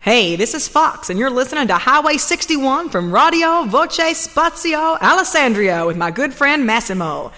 Hey, this is Fox, and you're listening to Highway 61 from Radio Voce Spazio Alessandria with my good friend Massimo.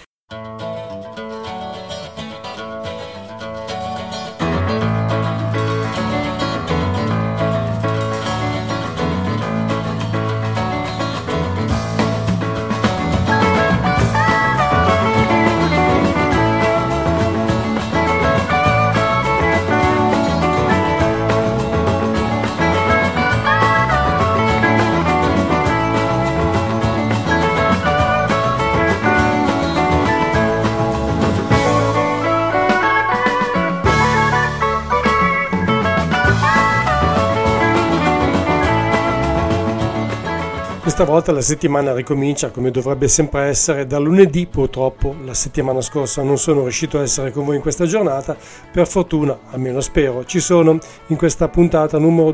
Questa volta la settimana ricomincia come dovrebbe sempre essere da lunedì. Purtroppo la settimana scorsa non sono riuscito a essere con voi in questa giornata. Per fortuna, almeno spero, ci sono in questa puntata numero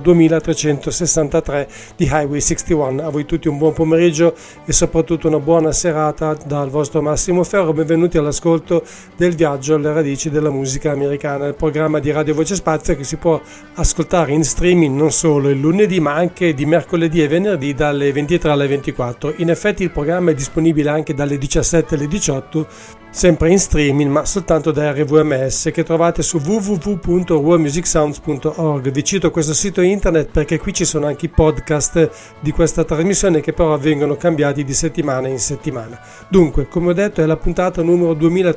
2363 di Highway 61. A voi tutti un buon pomeriggio e soprattutto una buona serata dal vostro Massimo Ferro. Benvenuti all'ascolto del viaggio alle radici della musica americana, il programma di Radio Voce Spazio che si può ascoltare in streaming non solo il lunedì ma anche di mercoledì e venerdì dalle 23 alle 24. In effetti il programma è disponibile anche dalle 17 alle 18, sempre in streaming ma soltanto da RVMS, che trovate su www.worldmusicsounds.org. Vi cito questo sito internet perché qui ci sono anche i podcast di questa trasmissione che però vengono cambiati di settimana in settimana. Dunque, come ho detto, è la puntata numero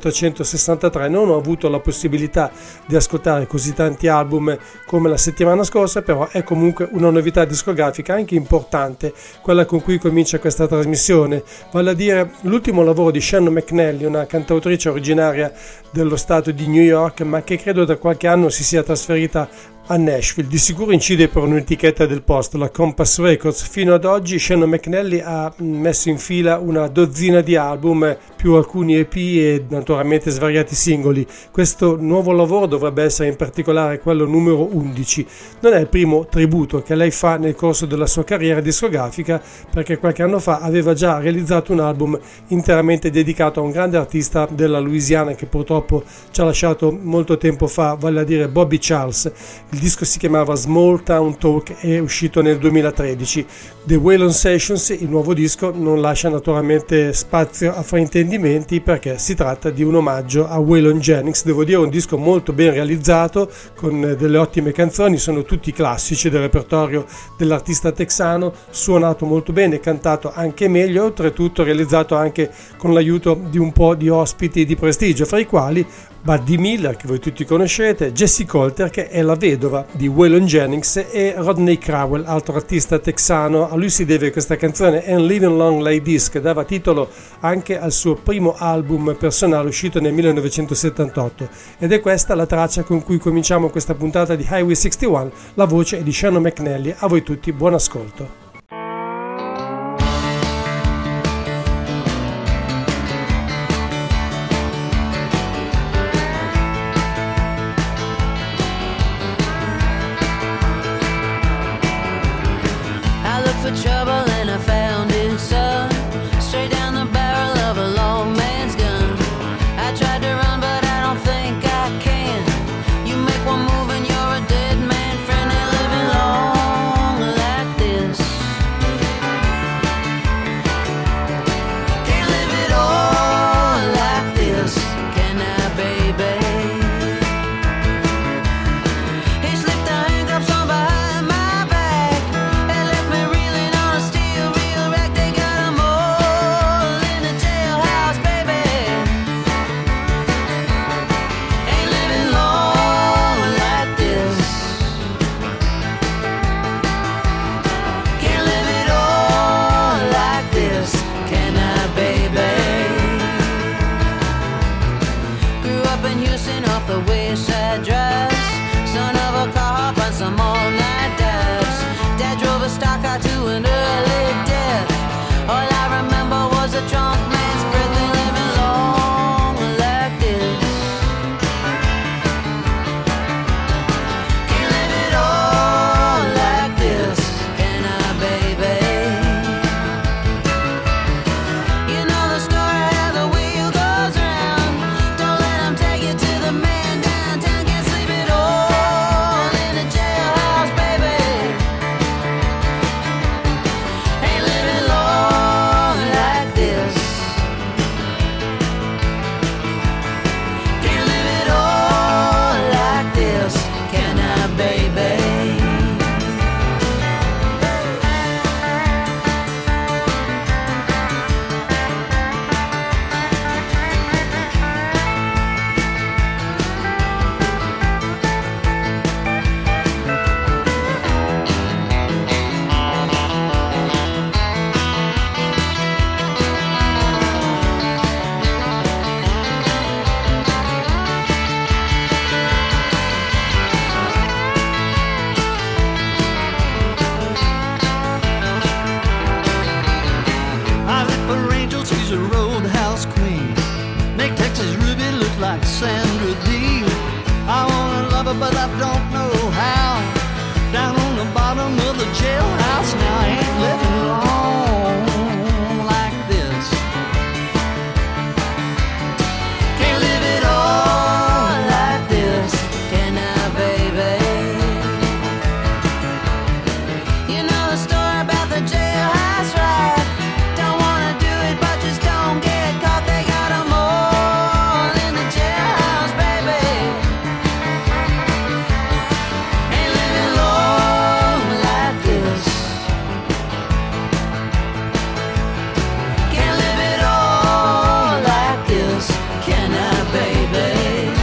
2363. Non ho avuto la possibilità di ascoltare così tanti album come la settimana scorsa, però è comunque una novità discografica anche importante, quella con cui comincia questa trasmissione, vale a dire l'ultimo lavoro di Shannon McNally, una cantautrice originaria dello stato di New York ma che credo da qualche anno si sia trasferita a Nashville. Di sicuro incide per un'etichetta del posto, la Compass Records. Fino ad oggi Shannon McNally ha messo in fila una dozzina di album più alcuni EP e naturalmente svariati singoli. Questo nuovo lavoro dovrebbe essere in particolare quello numero 11. Non è il primo tributo che lei fa nel corso della sua carriera discografica, perché qualche anno fa aveva già realizzato un album interamente dedicato a un grande artista della Louisiana che purtroppo ci ha lasciato molto tempo fa, vale a dire Bobby Charles. Il disco si chiamava Small Town Talk e è uscito nel 2013. The Waylon Sessions, il nuovo disco, non lascia naturalmente spazio a fraintendimenti perché si tratta di un omaggio a Waylon Jennings. Devo dire un disco molto ben realizzato con delle ottime canzoni, sono tutti classici del repertorio dell'artista texano, suonato molto bene, cantato anche meglio, oltretutto realizzato anche con l'aiuto di un po' di ospiti di prestigio, fra i quali Buddy Miller, che voi tutti conoscete, Jessie Colter, che è la vedova di Waylon Jennings, e Rodney Crowell, altro artista texano. A lui si deve questa canzone And Living Long Like This, che dava titolo anche al suo primo album personale uscito nel 1978. Ed è questa la traccia con cui cominciamo questa puntata di Highway 61. La voce è di Shannon McNally. A voi tutti buon ascolto. Downtown, can't sleep at all in a jailhouse. door, but I don't know how. Down on the bottom of the jailhouse now, I ain't living long like this. Can't live it all like this, can I, baby? You know the story about the jailhouse ride. Don't wanna do it, but just don't get caught. They got 'em all in the jailhouse, baby. Ain't living long like this. Can't live it all like this, can I, baby?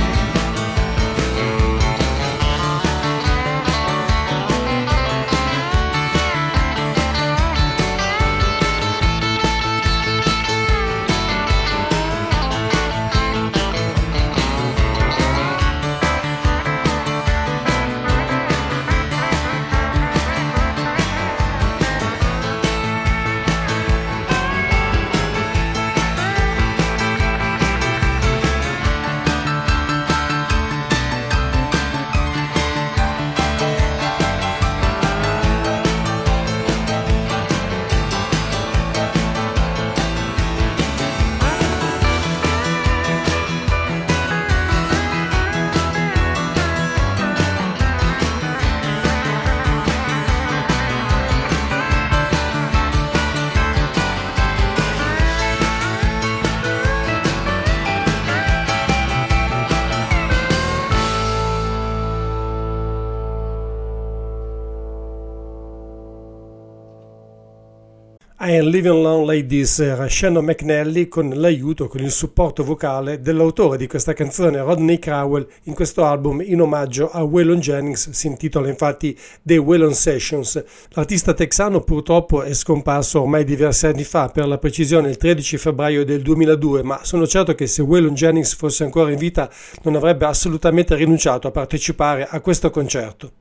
I Am Living Long Like This era Shannon McNally con l'aiuto, con il supporto vocale dell'autore di questa canzone, Rodney Crowell. In questo album, in omaggio a Waylon Jennings, si intitola infatti The Waylon Sessions. L'artista texano purtroppo è scomparso ormai diversi anni fa, per la precisione il 13 febbraio del 2002, ma sono certo che se Waylon Jennings fosse ancora in vita non avrebbe assolutamente rinunciato a partecipare a questo concerto.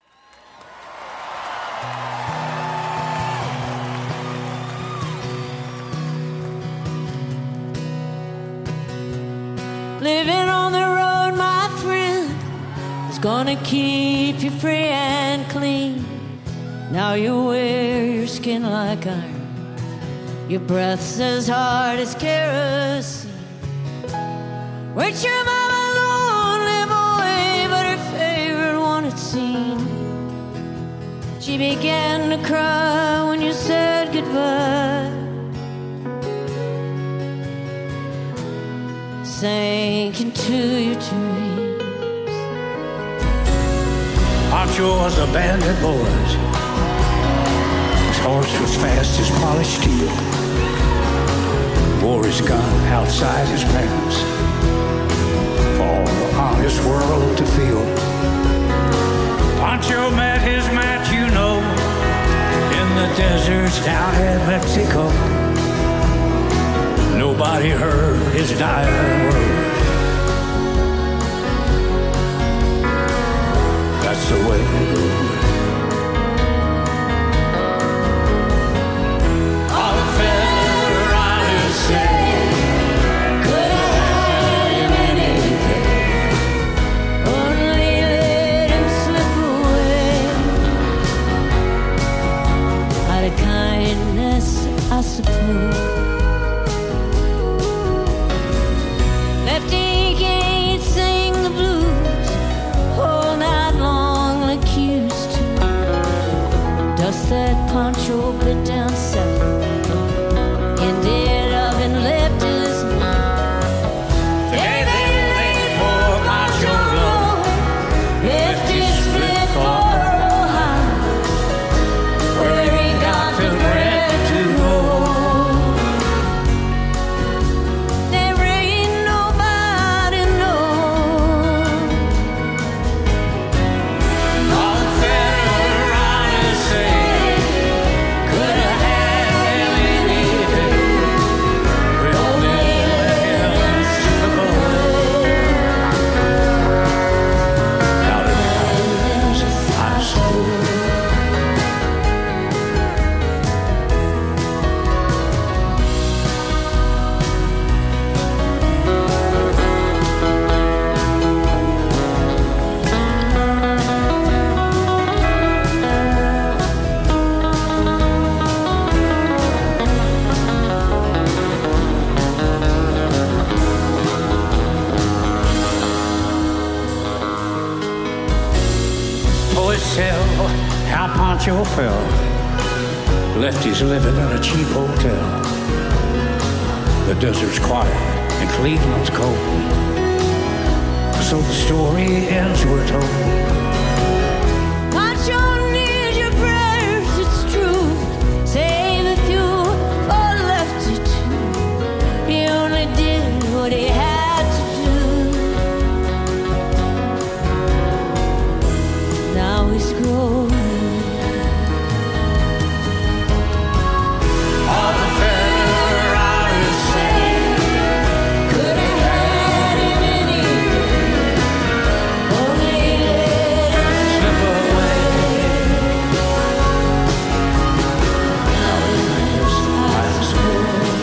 Living on the road, my friend, is gonna keep you free and clean. Now you wear your skin like iron, your breath's as hard as kerosene. Weren't your mama's only boy, but her favorite one it seemed. She began to cry when you said goodbye, sank into your dreams. Pancho was a bandit boys. His horse was fast as polished steel. Wore his gun outside his pants for all the honest world to feel. Pancho met his match, you know, in the deserts down in Mexico. Nobody heard his dying words. That's the way it goes. All the federalists say, Could I had him anything, only let him slip away. Out of kindness, I suppose. Left he can't sing the blues all night long like he used to. Dust that Pancho bit down south, ended up and left his mouth. today they laid poor Pancho low. Left his split for Ohio, where he got the bread to roll. There ain't nobody knows. All the federalists say, could have had just tell how Pancho felt. Left his living at a cheap hotel. The desert's quiet and Cleveland's cold. So the story ends, we're told. Pancho needs your prayers, it's true. Save a few or left you two. He only did what he had to do. Now he's grown. All the fair riders say, Could have had him any day. Only let him slip away. Now his name's Idaho.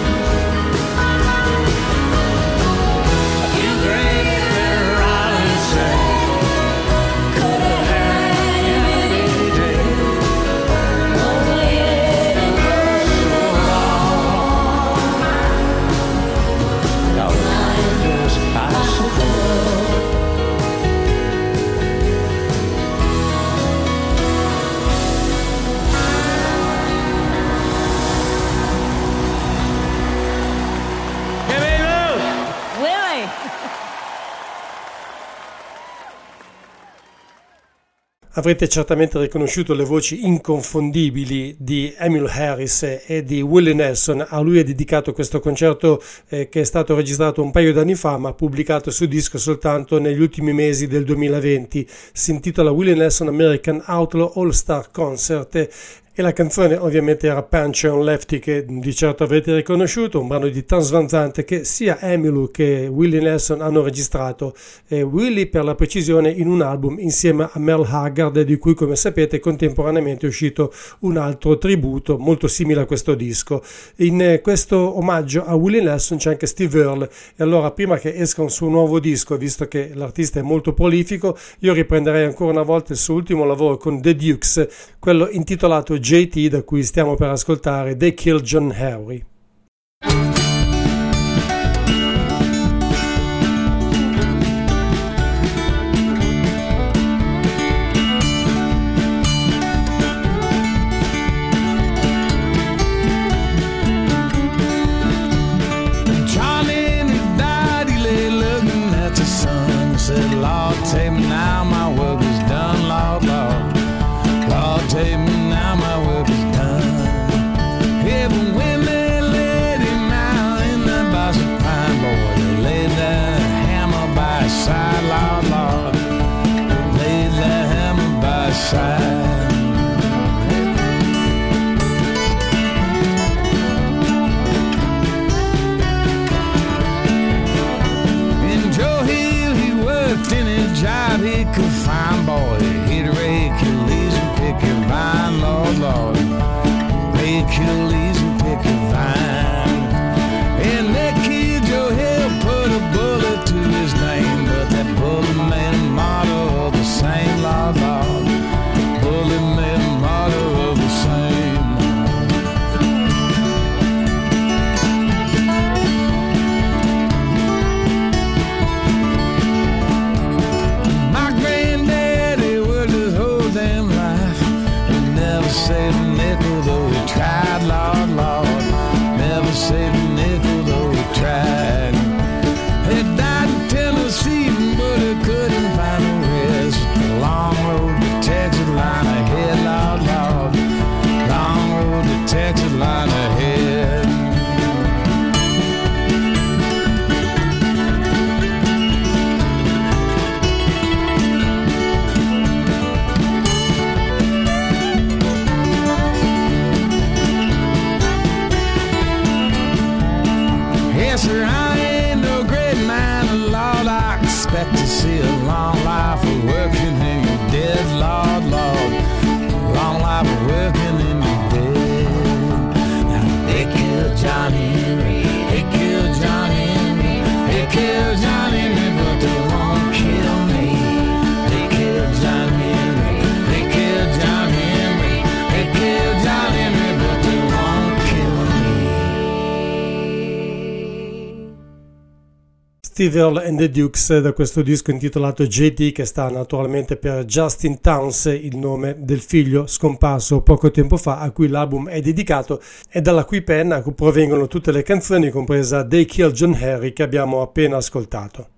A few great fair riders say, could have had him any any day. only let him Now his name's Idaho. Willie. Avrete certamente riconosciuto le voci inconfondibili di Emmylou Harris e di Willie Nelson. A lui è dedicato questo concerto che è stato registrato un paio d'anni fa ma pubblicato su disco soltanto negli ultimi mesi del 2020. Si intitola Willie Nelson American Outlaw All Star Concert e la canzone ovviamente era Pancho and Lefty, che di certo avrete riconosciuto, un brano di Townes Van Zandt che sia Emmylou che Willie Nelson hanno registrato, Willie per la precisione in un album insieme a Merle Haggard, di cui come sapete contemporaneamente è uscito un altro tributo molto simile a questo disco. In questo omaggio a Willie Nelson c'è anche Steve Earle, e allora prima che esca un suo nuovo disco, visto che l'artista è molto prolifico, io riprenderei ancora una volta il suo ultimo lavoro con The Dukes, quello intitolato JT, da cui stiamo per ascoltare They Killed John Henry. Johnny died, he lay looking at the sun. Said, Lord, take me now, my work is done, Lord, Lord. Lord, take me now, my work is done. Yeah, but when they laid him out in the box of pine, boy, they laid that hammer by his side, Lord, Lord. Laid that hammer by his side. And Joe Hill, he worked in a job he could find, boy. He'd rake your leaves and pick your vine, Lord, Lord. Rake your leaves and pick your vine. And that kid Joe Hill put a bullet to his name, but that bullet made a motto of the same, Lord, Lord. Bullet made a motto of the same. My granddaddy worked his whole damn life and never saved a nickel, though he tried, Lord, Lord. Never saved a nickel, though he tried. He died in Tennessee, but he couldn't find a rest. The long road to Texas lying ahead, Lord, Lord. Long road to Texas lying ahead. Yes, sir, I ain't no great man, Lord. I expect to see a long life of working in your dead, Lord, Lord. Long life of working in your dead. Now, they killed John Henry. They killed John Henry. They killed John Henry, but they won't kill me. They killed John Henry. They killed John Henry. They killed John Henry, but they won't kill me. Steve Earle and the Dukes da questo disco intitolato JT, che sta naturalmente per Justin Townes, il nome del figlio scomparso poco tempo fa a cui l'album è dedicato e dalla cui penna provengono tutte le canzoni, compresa They Killed John Harry che abbiamo appena ascoltato.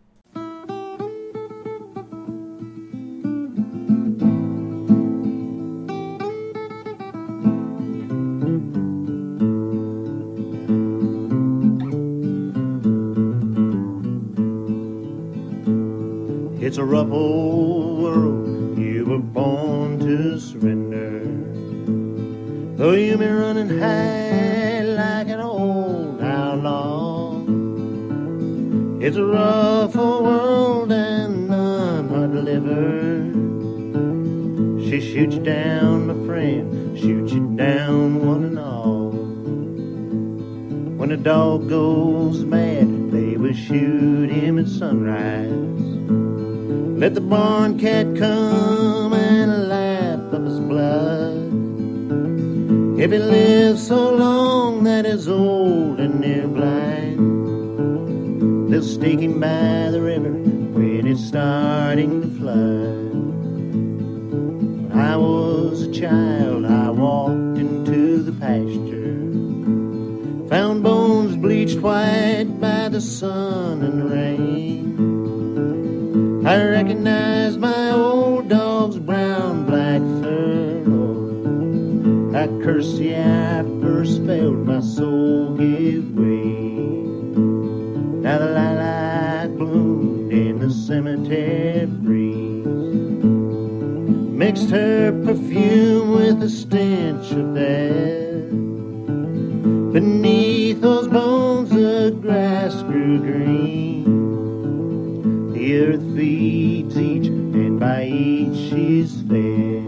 It's a rough old world, you were born to surrender. Though you may run and hide like an old outlaw, it's a rough old world and none are delivered. She shoots you down, my friend, shoots you down one and all. When a dog goes mad, they will shoot him at sunrise. Let the barn cat come and lap up his blood. If he lives so long that he's old and near blind, they'll stake him by the river when it's starting to flood. When I was a child, I walked into the pasture, found bones bleached white by the sun and the rain. I recognize my old dog's brown black fur, Lord. I curse the I first felt my soul give way. Now the lilac bloomed in the cemetery breeze, mixed her perfume with the stench of death. Beneath those bones the grass grew green. The earth feeds each, and by each she's fed.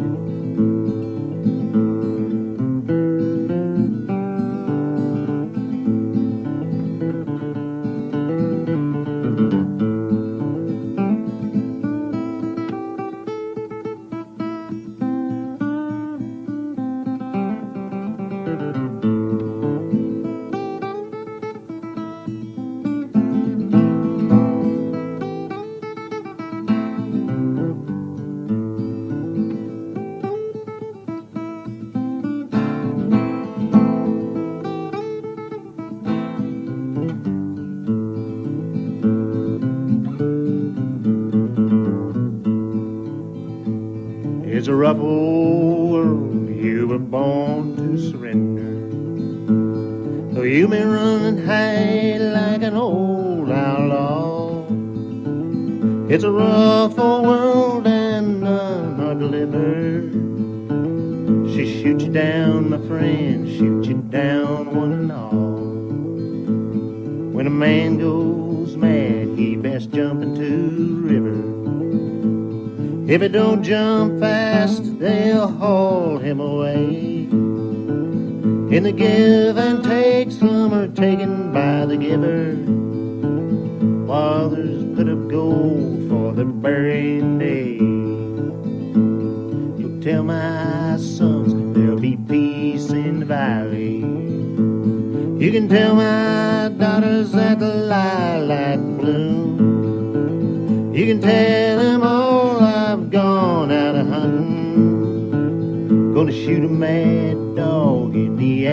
It's a rough old world, you were born to surrender. Though you may run and hide like an old outlaw, it's a rough old world and none are delivered. She shoots you down, my friend, shoots you down one and all. When a man goes mad, he best jump into the river. If he don't jump fast, they'll haul him away. In the give and take, some are taken by the giver, while others put up gold for their burying day. You'll tell my sons there'll be peace in the valley. You can tell my daughters that the lilac bloom. You can tell them all I've gone out a hunting, gonna shoot a mad dog in the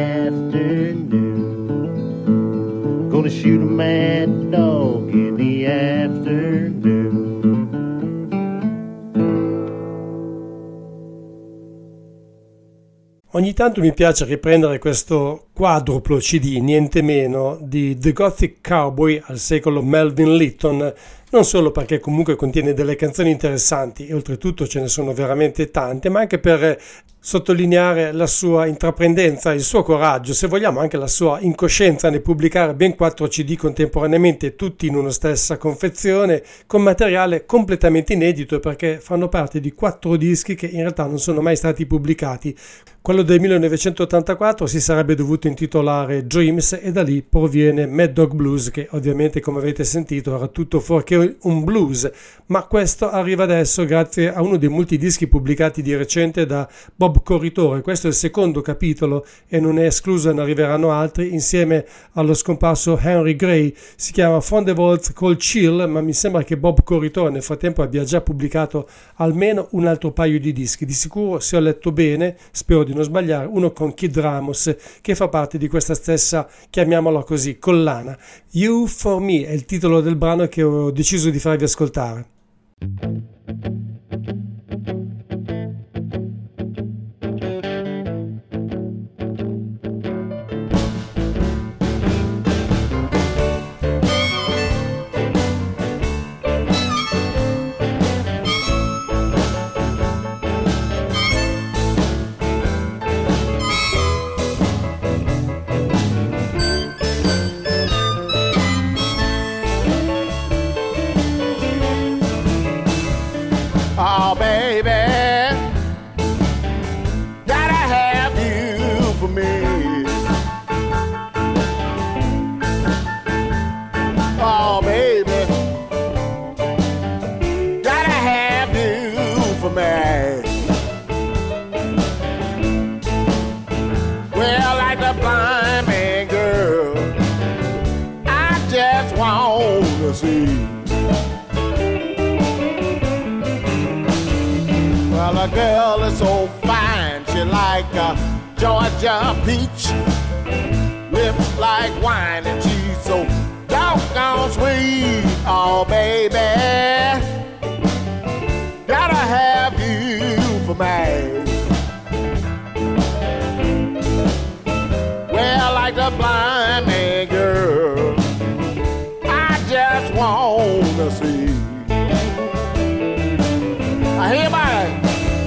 afternoon, gonna shoot a mad dog in the afternoon. Ogni tanto mi piace riprendere questo quadruplo CD, niente meno, di The Gothic Cowboy al secolo Melvin Litton, non solo perché comunque contiene delle canzoni interessanti e oltretutto ce ne sono veramente tante, ma anche per sottolineare la sua intraprendenza, il suo coraggio, se vogliamo anche la sua incoscienza nel pubblicare ben 4 CD contemporaneamente, tutti in una stessa confezione, con materiale completamente inedito perché fanno parte di 4 dischi che in realtà non sono mai stati pubblicati. Quello del 1984 si sarebbe dovuto intitolare Dreams e da lì proviene Mad Dog Blues, che ovviamente, come avete sentito, era tutto fuorché anche un blues, ma questo arriva adesso grazie a uno dei molti dischi pubblicati di recente da Bob Corritore. Questo è il secondo capitolo e non è escluso, ne arriveranno altri insieme allo scomparso Henry Gray. Si chiama From the Vaults Cold Chill, ma mi sembra che Bob Corritore nel frattempo abbia già pubblicato almeno un altro paio di dischi. Di sicuro, se ho letto bene, spero di non sbagliare, uno con Kid Ramos che fa parte di questa stessa, chiamiamola così, collana. You For Me è il titolo del brano che ho deciso di farvi ascoltare. Oh, baby, gotta have you for me. Oh, baby, gotta have you for me. Well, like the blind man girl, I just want to see. Well, a girl is so fine, she like a Georgia peach. Lips like wine and she's so doggone sweet. Oh, baby, gotta have you for me. Well, like the blind man girl, I just wanna see. I hear about it.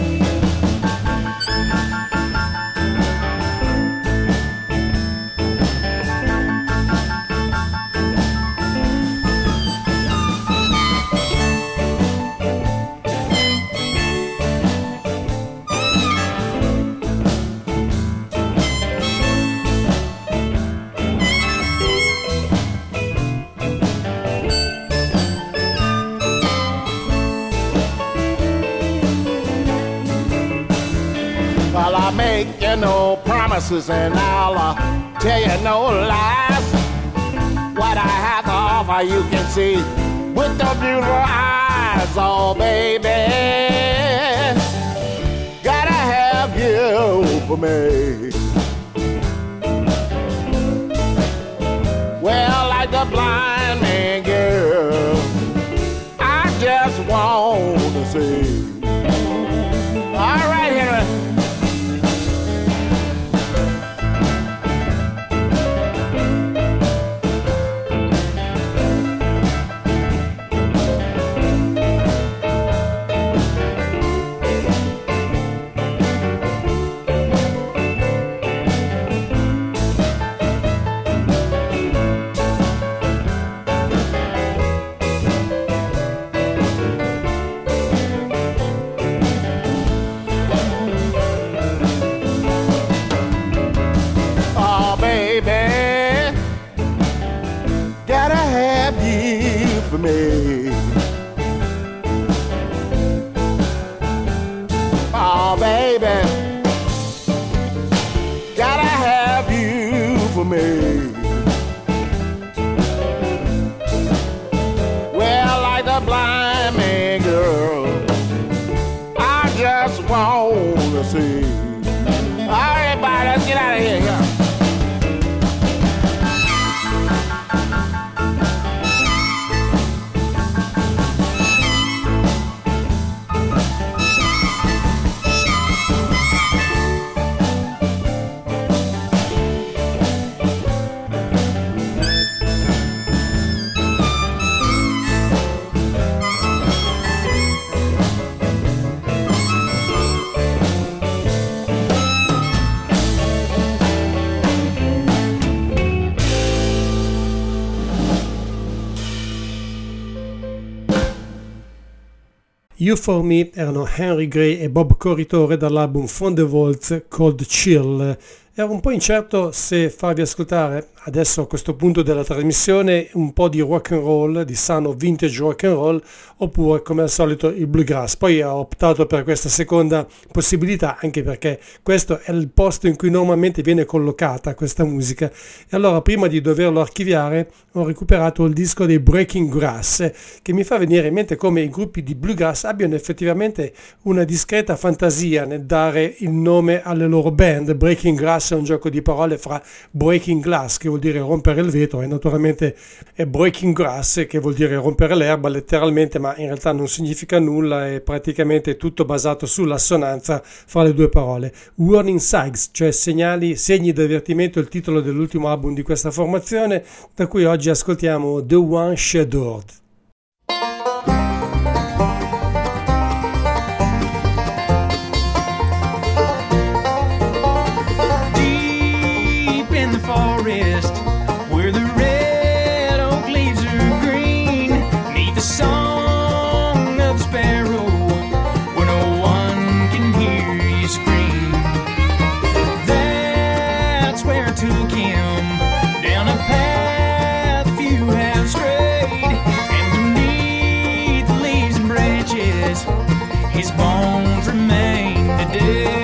Well, I make you no promises and I'll tell you no lies. What I have to offer you can see with the beautiful eyes. Oh, baby, gotta have you for me. Well, like the blind man girl, I just want to see. All right, Henry. For me. Oh, baby, gotta have you for me. Well, like the blind man girl, I just want to see. All right, everybody, let's get out of here. Yeah. You For Me erano Henry Gray e Bob Corritore dall'album From the Vaults Cold Chill. Ero un po' incerto se farvi ascoltare adesso a questo punto della trasmissione un po' di rock and roll, di sano vintage rock and roll, oppure come al solito il bluegrass. Poi ho optato per questa seconda possibilità anche perché questo è il posto in cui normalmente viene collocata questa musica, e allora prima di doverlo archiviare ho recuperato il disco dei Breaking Grass, che mi fa venire in mente come i gruppi di bluegrass abbiano effettivamente una discreta fantasia nel dare il nome alle loro band. Breaking Grass è un gioco di parole fra breaking glass, che vuol dire rompere il vetro, e naturalmente è breaking grass, che vuol dire rompere l'erba letteralmente, ma in realtà non significa nulla, è praticamente tutto basato sull'assonanza fra le due parole. Warning Signs, cioè segni di avvertimento, il titolo dell'ultimo album di questa formazione, da cui oggi ascoltiamo The One Shadowed. Forest where the red oak leaves are green, neath the song of the sparrow, where no one can hear you scream. That's where I took him, down a path few have strayed, and beneath the leaves and branches his bones remain today.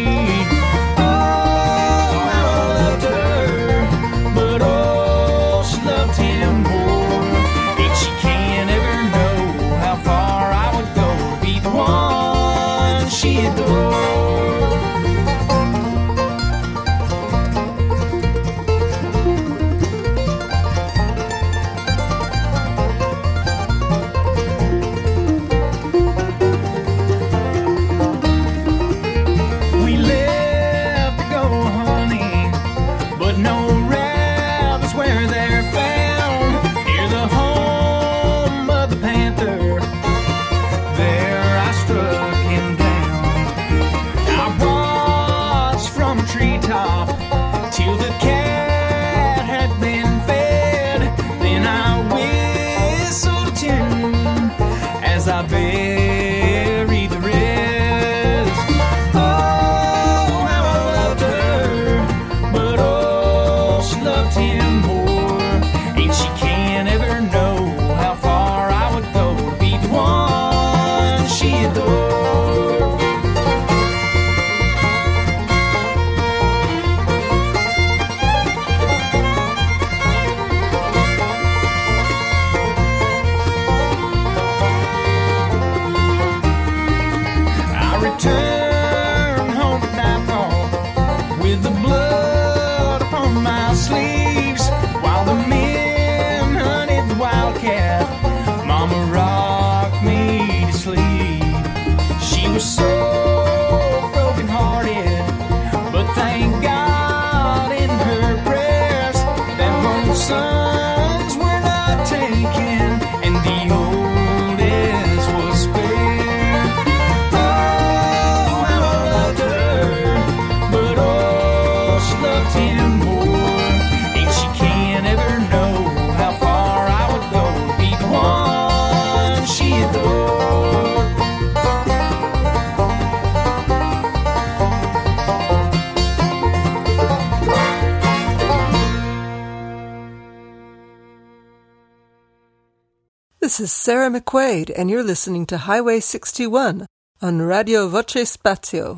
This is Sarah McQuaid, and you're listening to Highway 61 on Radio Voce Spazio.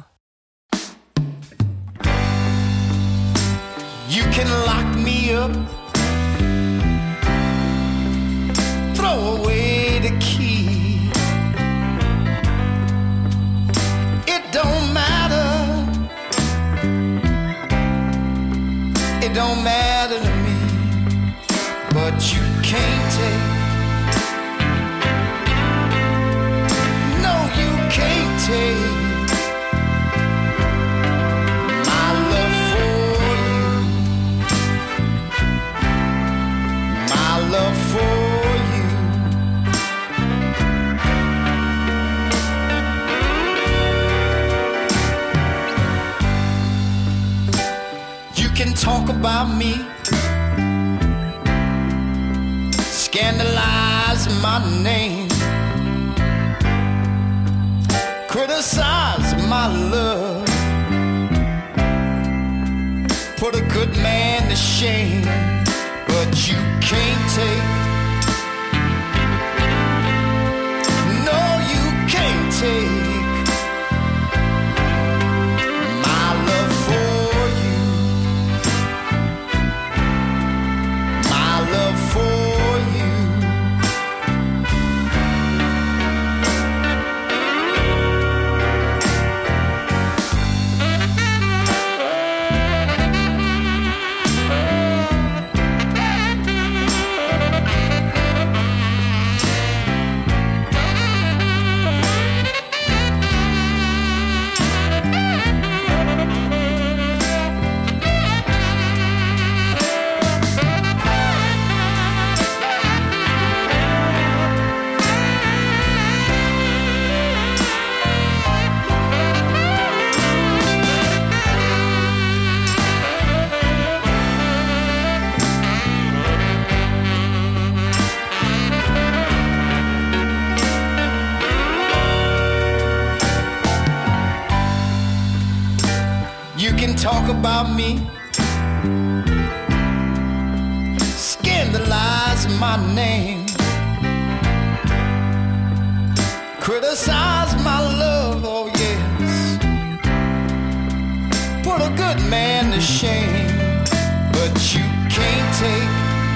You can lock me up, throw away the key. It don't matter, it don't matter to me, but you can't take, no, you can't take my love for you, my love for you. You can talk about me, scandalize my name, criticize my love, put a good man to shame, but you can't take, no, you can't take my love for you, my love for you. Talk about me, scandalize my name, criticize my love, oh yes, put a good man to shame, but you can't take,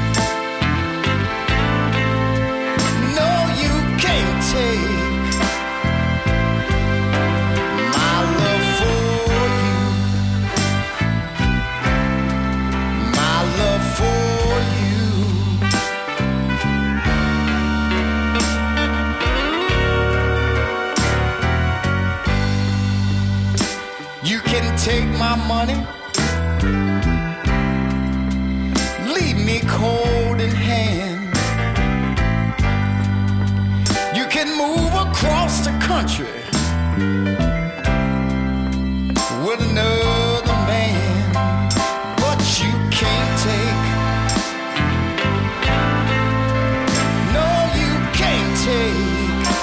no, you can't take take my money, leave me cold in hand. You can move across the country with another man, but you can't take, no, you can't take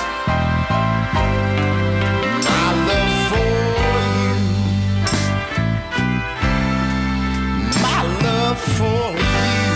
for you.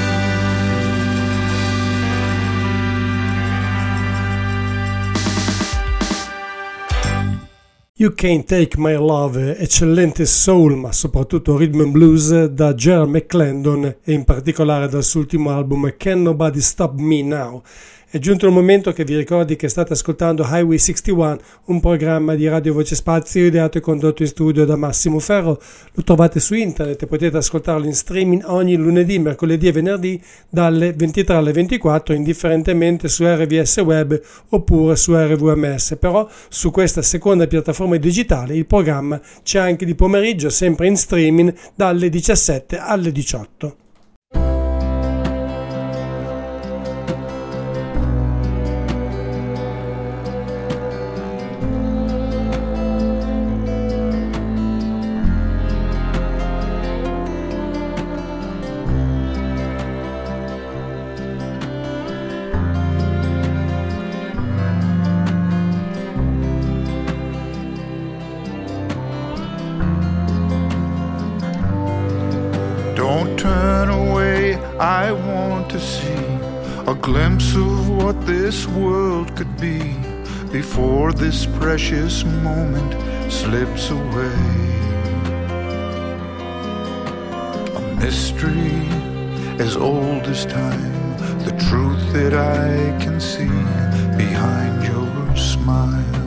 You Can't Take My Love, eccellente soul ma soprattutto rhythm and blues da Jerry McClendon e in particolare dal suo ultimo album Can Nobody Stop Me Now. È giunto il momento che vi ricordi che state ascoltando Highway 61, un programma di Radio Voce Spazio ideato e condotto in studio da Massimo Ferro. Lo trovate su internet e potete ascoltarlo in streaming ogni lunedì, mercoledì e venerdì dalle 23 alle 24, indifferentemente su RVS Web oppure su RVMS. Però su questa seconda piattaforma digitale il programma c'è anche di pomeriggio, sempre in streaming dalle 17 alle 18. I want to see a glimpse of what this world could be before this precious moment slips away. A mystery as old as time, the truth that I can see behind your smile.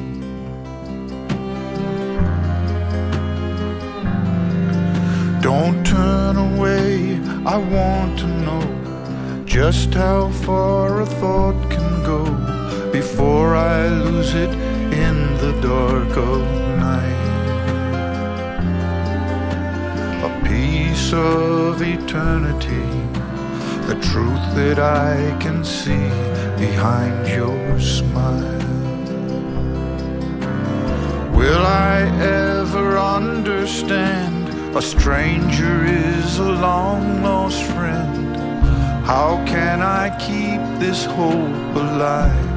Don't turn away, I want to know just how far a thought can go before I lose it in the dark of night. A piece of eternity, the truth that I can see behind your smile. Will I ever understand a stranger is a long-lost friend? How can I keep this hope alive?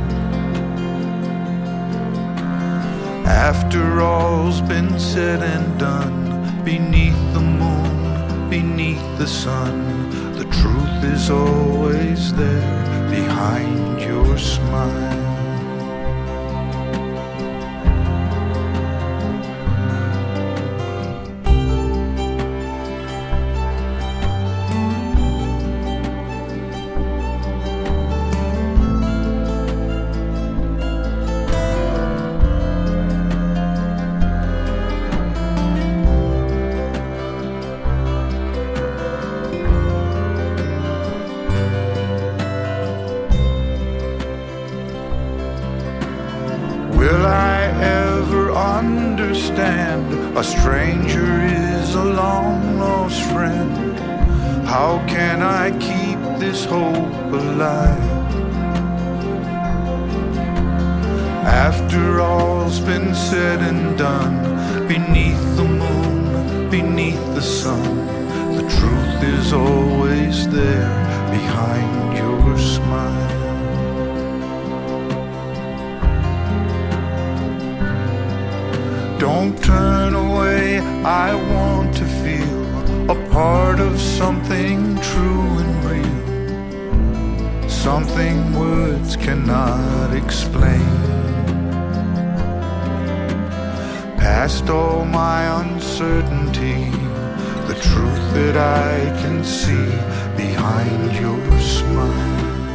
After all's been said and done, beneath the moon, beneath the sun. The truth is always there behind your smile. Will I ever understand a stranger is a long lost friend? How can I keep this hope alive? After all's been said and done, beneath the moon, beneath the sun, the truth is always there behind your smile. Don't turn away, I want to feel a part of something true and real, something words cannot explain. Past all my uncertainty, the truth that I can see behind your smile.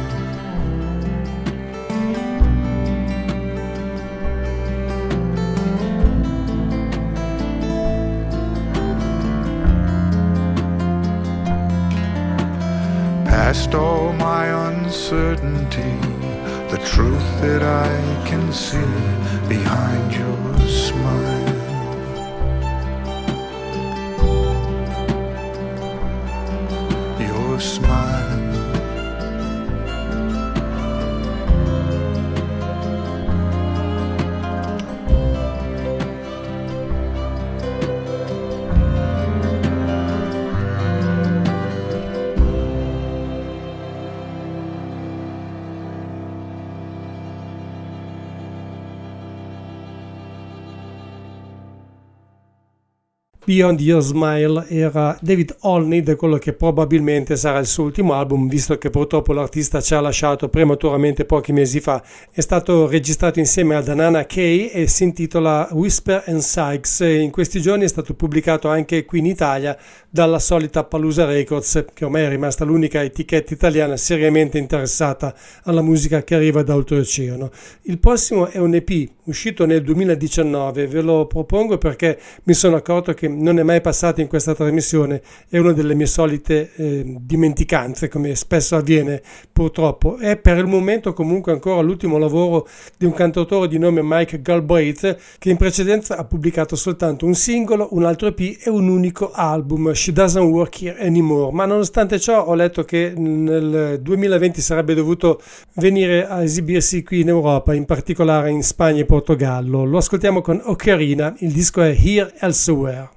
Past all my uncertainty, the truth that I can see behind your smile. Your smile. Beyond Your Smile era David Olney da quello che probabilmente sarà il suo ultimo album, visto che purtroppo l'artista ci ha lasciato prematuramente pochi mesi fa. È stato registrato insieme a Danana Kaye e si intitola Whisper and Sykes e in questi giorni è stato pubblicato anche qui in Italia dalla solita Palusa Records, che ormai è rimasta l'unica etichetta italiana seriamente interessata alla musica che arriva da oltreoceano. Il prossimo è un EP uscito nel 2019, ve lo propongo perché mi sono accorto che non è mai passato in questa trasmissione, è una delle mie solite dimenticanze, come spesso avviene purtroppo. È per il momento comunque ancora l'ultimo lavoro di un cantautore di nome Mike Galbraith, che in precedenza ha pubblicato soltanto un singolo, un altro EP e un unico album, She Doesn't Work Here Anymore, ma nonostante ciò ho letto che nel 2020 sarebbe dovuto venire a esibirsi qui in Europa, in particolare in Spagna e Portogallo. Lo ascoltiamo con Ocarina, il disco è Here Elsewhere.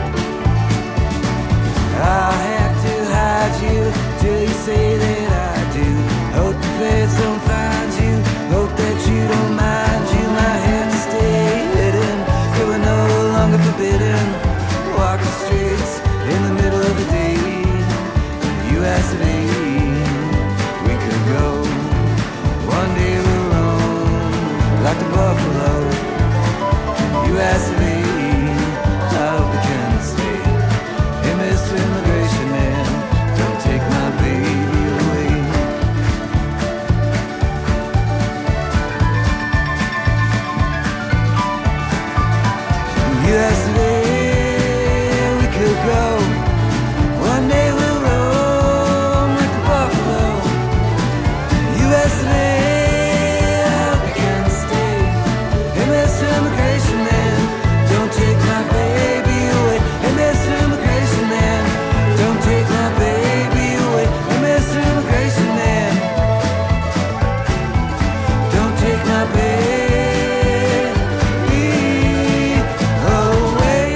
Till you say that I asked me we could go. One day we'll roam like the buffalo. You asked me how we can stay. Hey, Mr. Immigration Man, don't take my baby away. You asked me we could go. One day we'll roam like a buffalo. You asked me how we can stay. Hey, Mr. Immigration Man, don't take my baby away. Hey, Mr. Immigration Man, don't take my baby away. Hey, Mr. Immigration Man, don't take my baby away.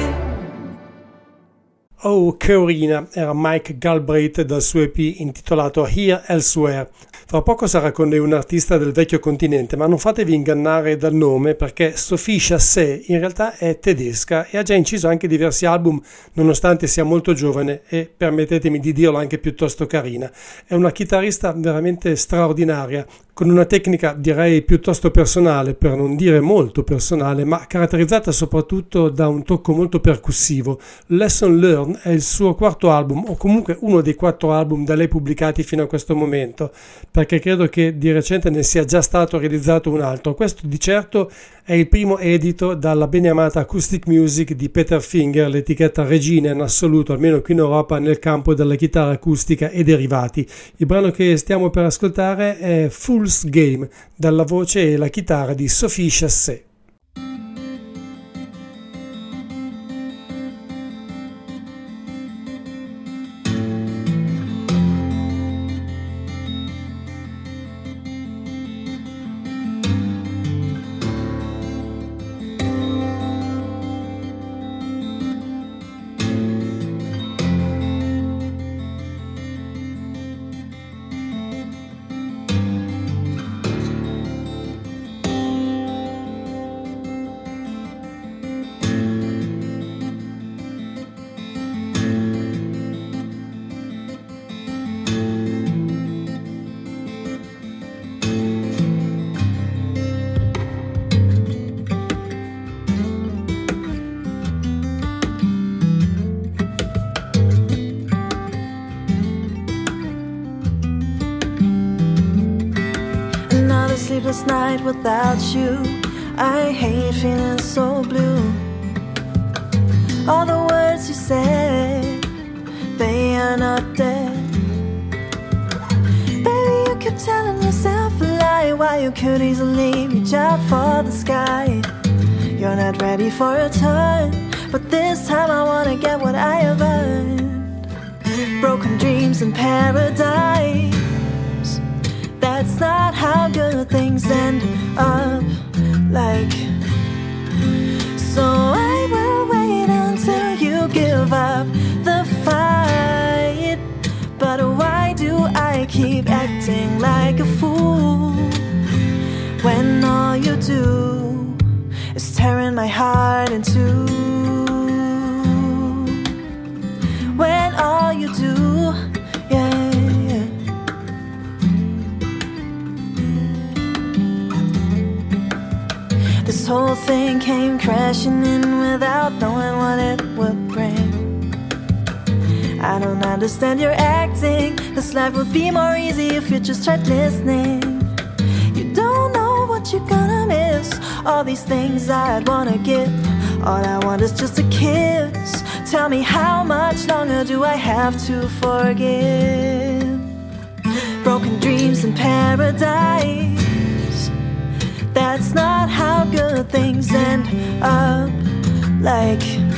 Oh Corina era Mike Galbraith dal suo EP intitolato Here Elsewhere. Fra poco sarà con noi un artista del vecchio continente, ma non fatevi ingannare dal nome, perché Sophie Chasset in realtà è tedesca e ha già inciso anche diversi album nonostante sia molto giovane e, permettetemi di dirlo, anche piuttosto carina. È una chitarrista veramente straordinaria, con una tecnica direi piuttosto personale, per non dire molto personale, ma caratterizzata soprattutto da un tocco molto percussivo. Lesson Learned è il suo quarto album, o comunque uno dei 4 album da lei pubblicati fino a questo momento, perché credo che di recente ne sia già stato realizzato un altro. Questo di certo è il primo edito dalla beneamata Acoustic Music di Peter Finger, l'etichetta regina in assoluto, almeno qui in Europa, nel campo della chitarra acustica e derivati. Il brano che stiamo per ascoltare è Fool's Game, dalla voce e la chitarra di Sophie Chasset. Sleepless night without you. I hate feeling so blue. All the words you said, they are not dead. Baby, you keep telling yourself a lie while you could easily reach out for the sky. You're not ready for a turn, but this time I wanna get what I have earned. Broken dreams in paradise. That's not how good things end up like. So I will wait until you give up the fight. But why do I keep acting like a fool when all you do is tearing my heart in two? When all you do, yeah. This whole thing came crashing in without knowing what it would bring. I don't understand your acting. This life would be more easy if you just tried listening. You don't know what you're gonna miss. All these things I'd wanna give. All I want is just a kiss. Tell me, how much longer do I have to forgive? Broken dreams in paradise. That's not how good things end up like.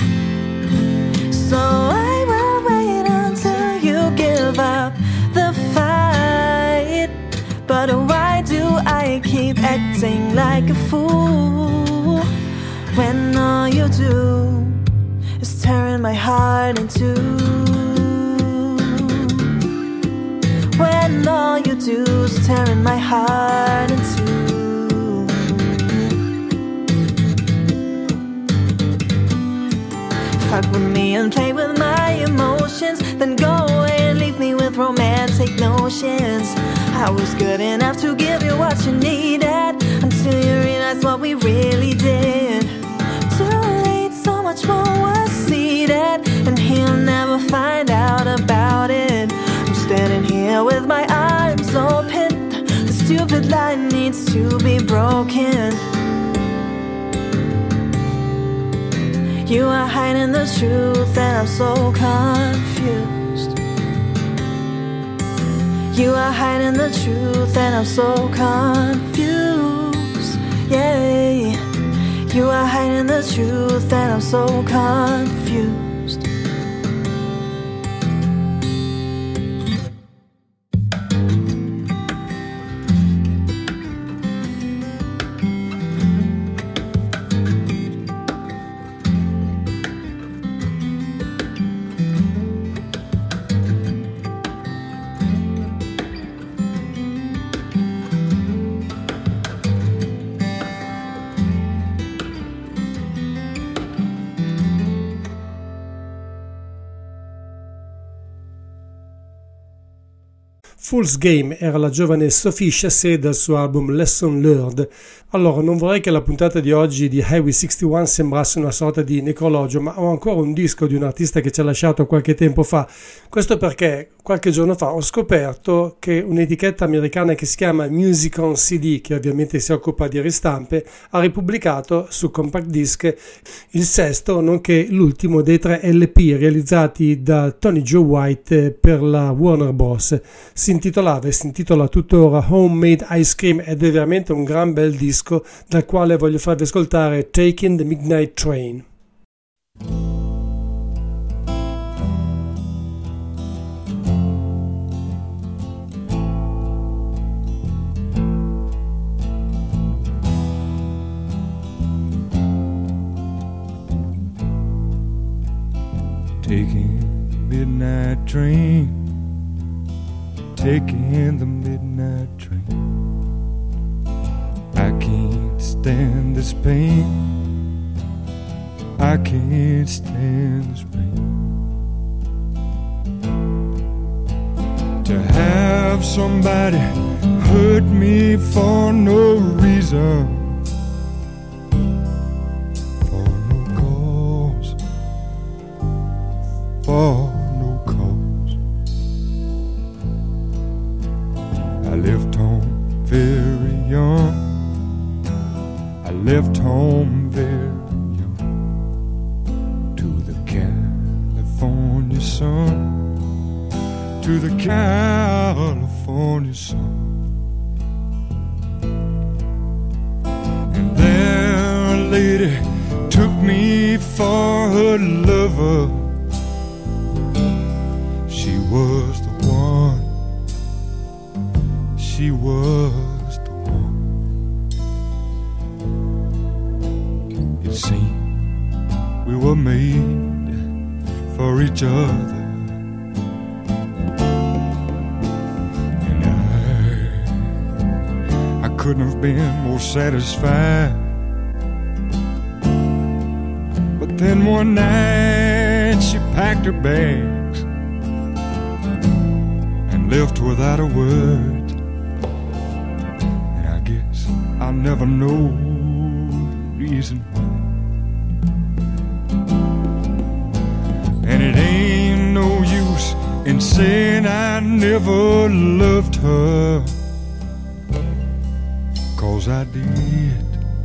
So I will wait until you give up the fight. But why do I keep acting like a fool when all you do is tearing my heart in two? When all you do is tearing my heart in two. Fuck with me and play with my emotions, then go away and leave me with romance can't take notions. I was good enough to give you what you needed, until you realized what we really did. Too late, so much more was seeded, and he'll never find out about it. I'm standing here with my arms open. The stupid lie needs to be broken. You are hiding the truth and I'm so confused. You are hiding the truth and I'm so confused. Yeah, you are hiding the truth and I'm so confused. Fool's Game era la giovane Sophie Chassé dal suo album Lesson Learned. Allora, non vorrei che la puntata di oggi di Highway 61 sembrasse una sorta di necrologio, ma ho ancora un disco di un artista che ci ha lasciato qualche tempo fa. Questo perché qualche giorno fa ho scoperto che un'etichetta americana che si chiama Music on CD, che ovviamente si occupa di ristampe, ha ripubblicato su compact disc il sesto, nonché l'ultimo dei 3 LP realizzati da Tony Joe White per la Warner Bros. Si intitola tuttora Homemade Ice Cream ed è veramente un gran bel disco dal quale voglio farvi ascoltare Taking the Midnight Train. Taking the midnight train, taking the midnight train. I can't stand this pain, I can't stand this pain. To have somebody hurt me for no reason, for no cause, for no cause. I left home very young, I left home very young, to the California sun, to the California sun. And there a lady took me for her lover. She was the one, she was the one. It seemed we were made for each other, and I couldn't have been more satisfied. But then one night she packed her bags and left without a word, and I guess I'll never know the reason why. And it ain't no use in saying I never loved her, 'cause I did,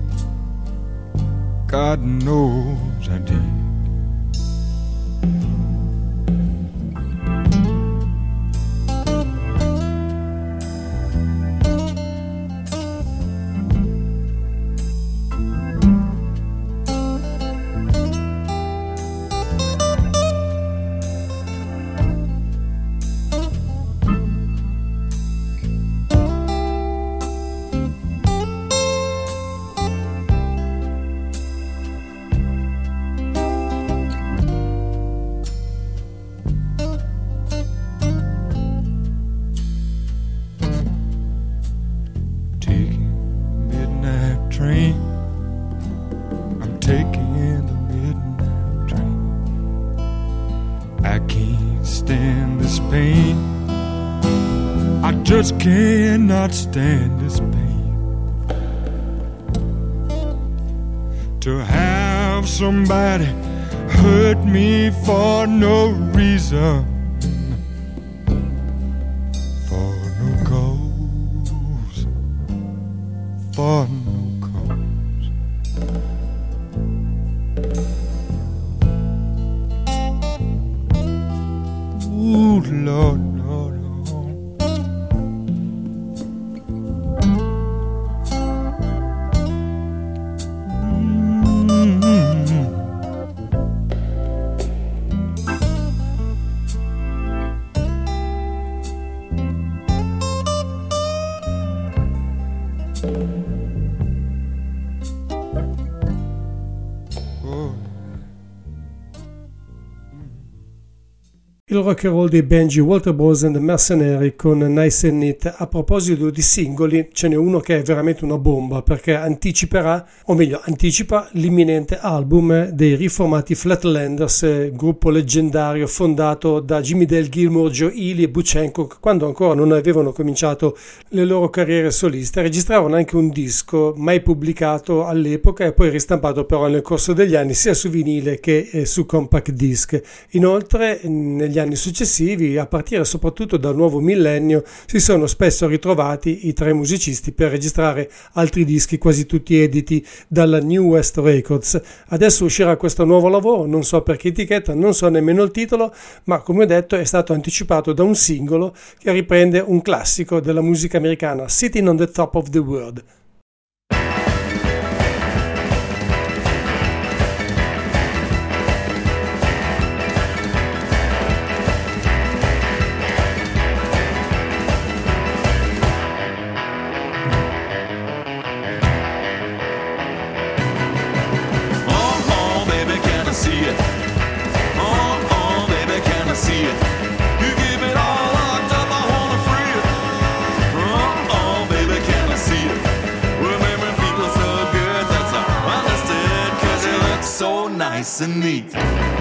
God knows I did. I just cannot stand this pain. To have somebody hurt me for no reason, for no cause, for no cause. Ooh, Lord, Lord, Lord. Il rock and roll dei Benji, Walter Bros and the Mercenary con Nice and Neat. A proposito di singoli, ce n'è uno che è veramente una bomba perché anticipa l'imminente album dei riformati Flatlanders, gruppo leggendario fondato da Jimmy Dale Gilmour, Joe Ely e Butch Hancock quando ancora non avevano cominciato le loro carriere soliste. Registravano anche un disco mai pubblicato all'epoca e poi ristampato però nel corso degli anni sia su vinile che su compact disc. Inoltre negli anni successivi, a partire soprattutto dal nuovo millennio, si sono spesso ritrovati i tre musicisti per registrare altri dischi, quasi tutti editi dalla New West Records. Adesso uscirà questo nuovo lavoro, non so per che etichetta, non so nemmeno il titolo, ma come ho detto è stato anticipato da un singolo che riprende un classico della musica americana, Sitting on the Top of the World. Nice and neat.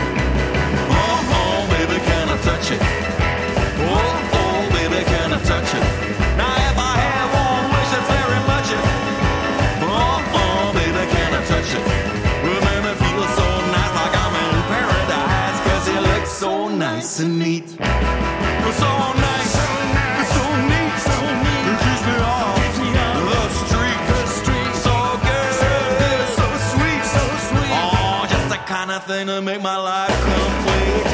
Oh, baby, can I touch it? Oh, baby, can I touch it? Now if I have one wish, it's very much it. Oh, baby, can I touch it? Well, make me feel so nice, like I'm in paradise, 'cause it looks so nice and neat. So nice, so neat, it keeps me off the street, so good, so sweet, oh, just the kind of thing to make my life complete.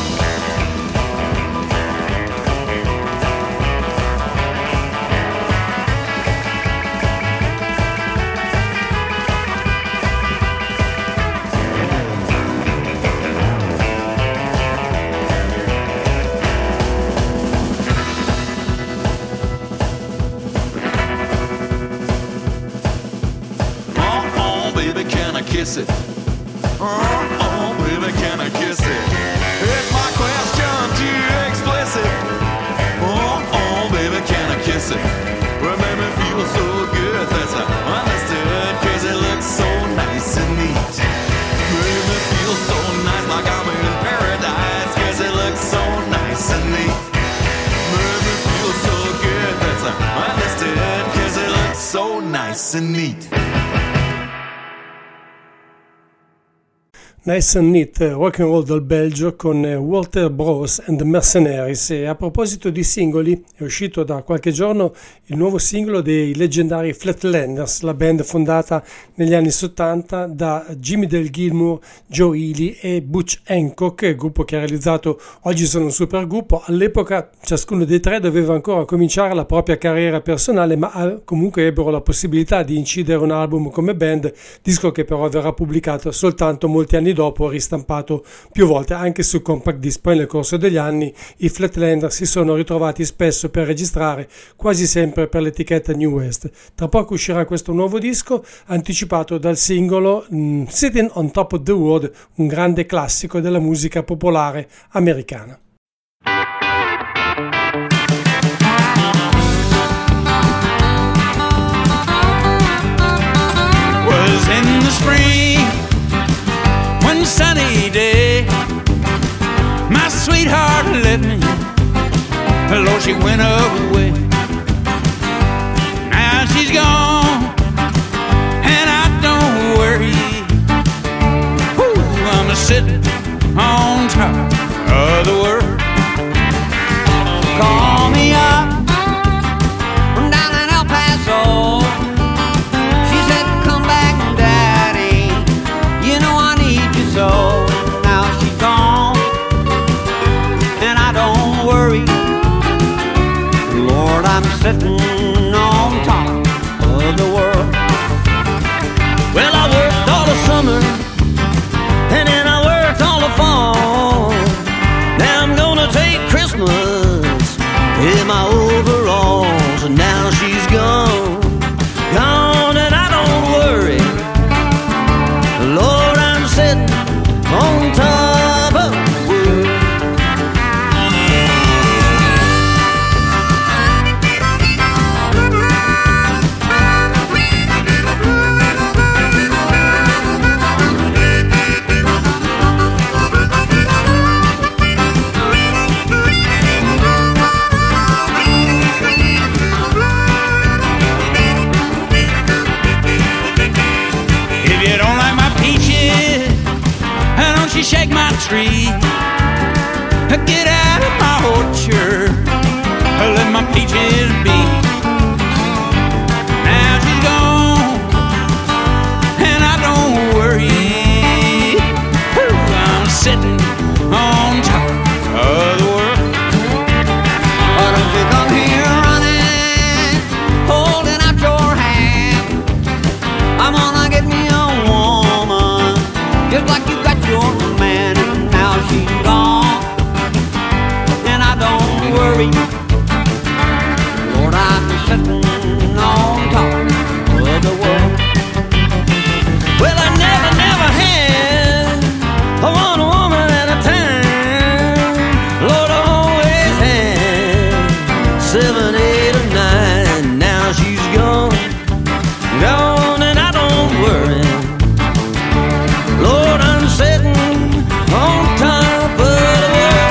Kiss it. Oh, baby, can I kiss it? Is my question too explicit? Oh, baby, can I kiss it? Well, make me feel so good, that's understood, 'cause it looks so nice and neat. Make me feel so nice, like I'm in paradise, 'cause it looks so nice and neat. Make me feel so good, that's understood, 'cause it looks so nice and neat. Nice and Neat, rock and roll dal Belgio con Walter Bros and the Mercenaries. E a proposito di singoli, è uscito da qualche giorno il nuovo singolo dei leggendari Flatlanders, la band fondata negli anni 70 da Jimmy Dale Gilmour, Joe Ely e Butch Hancock, il gruppo che ha realizzato Oggi sono un supergruppo. All'epoca ciascuno dei tre doveva ancora cominciare la propria carriera personale, ma comunque ebbero la possibilità di incidere un album come band, disco che però verrà pubblicato soltanto molti anni dopo, ristampato più volte anche su compact disc. Poi nel corso degli anni i Flatlanders si sono ritrovati spesso per registrare, quasi sempre per l'etichetta New West. Tra poco uscirà questo nuovo disco anticipato dal singolo Sitting on Top of the World, un grande classico della musica popolare americana. Was in the spring, one sunny day, my sweetheart left me. Lord, she went away. Now she's gone, and I don't worry. Whew, I'm sitting on top of the world. Call me up from down in El Paso. She said, come back, Daddy, you know I need you so. Now she's gone, and I don't worry. Lord, I'm sitting on top of the world. Well, I worked all the summer, and then I worked all the fall. Now I'm gonna take Christmas in my overalls, and now she's gone, gone, and I don't worry. Lord, I'm sitting on top of the world. She shake my tree, get out of my orchard, let my peaches be. Now she's gone, and I don't worry. I'm sitting on top of the world. Why don't you come here running, holding out your hand? I'm gonna get me a woman, just like you got your man, and now she's gone, and I don't worry. Lord, I'm sitting on top of the world. Well, I never had one woman at a time. Lord, I always had 7, 8, or 9. Now she's gone, gone, and I don't worry. Lord, I'm sitting on top of the world.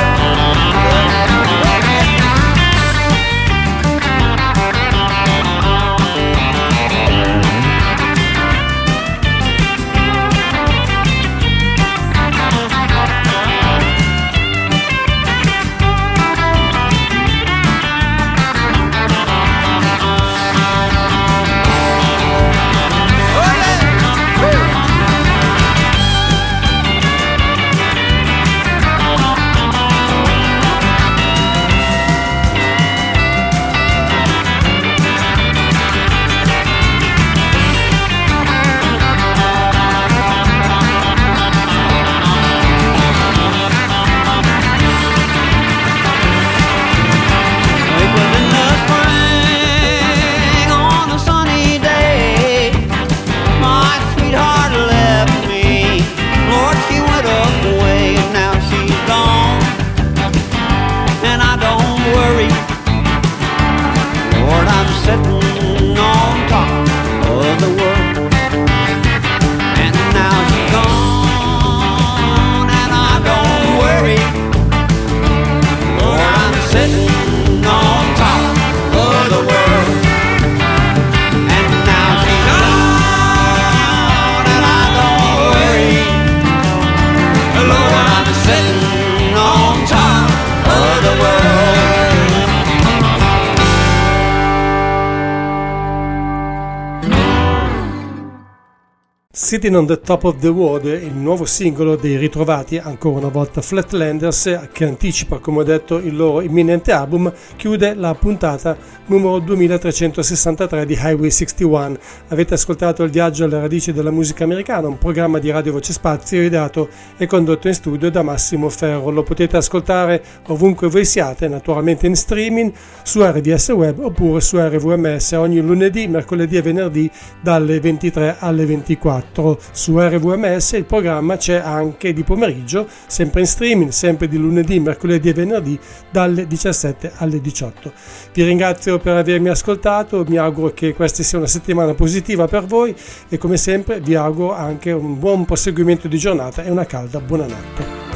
Sitting on the Top of the World, il nuovo singolo dei ritrovati ancora una volta Flatlanders, che anticipa, come ho detto, il loro imminente album, chiude la puntata numero 2363 di Highway 61. Avete ascoltato Il viaggio alle radici della musica americana, un programma di Radio Voce Spazio ideato e condotto in studio da Massimo Ferro. Lo potete ascoltare ovunque voi siate, naturalmente in streaming su RDS Web oppure su RVMS ogni lunedì, mercoledì e venerdì dalle 23 alle 24. Su RVMS il programma c'è anche di pomeriggio, sempre in streaming, sempre di lunedì, mercoledì e venerdì dalle 17 alle 18. Vi ringrazio per avermi ascoltato, mi auguro che questa sia una settimana positiva per voi e come sempre vi auguro anche un buon proseguimento di giornata e una calda buonanotte.